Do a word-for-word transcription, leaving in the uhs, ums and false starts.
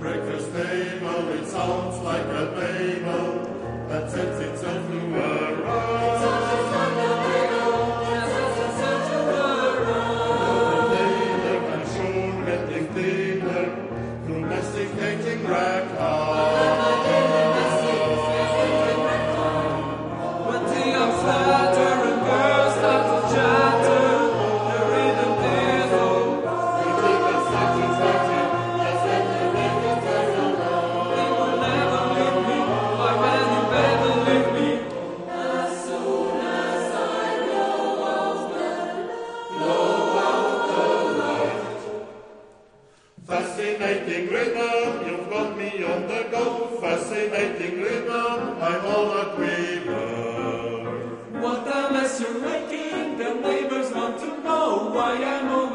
breakfast table, it sounds like a babel that sets itself to a run. It sounds just like a babel that sets itself to a run. Later and sure getting thinner through masticating ragtime. When the young flatter and girls start to chatter, the rhythm is on. We take a second, second, yes, let the rhythm play along. They will never leave me, why can you better leave me? As soon as I blow out the, blow out the light. Fascinating rhythm, you've got me on the go. Fascinating rhythm, I'm all a quiver. What a mess you're making, the neighbors want to know why I'm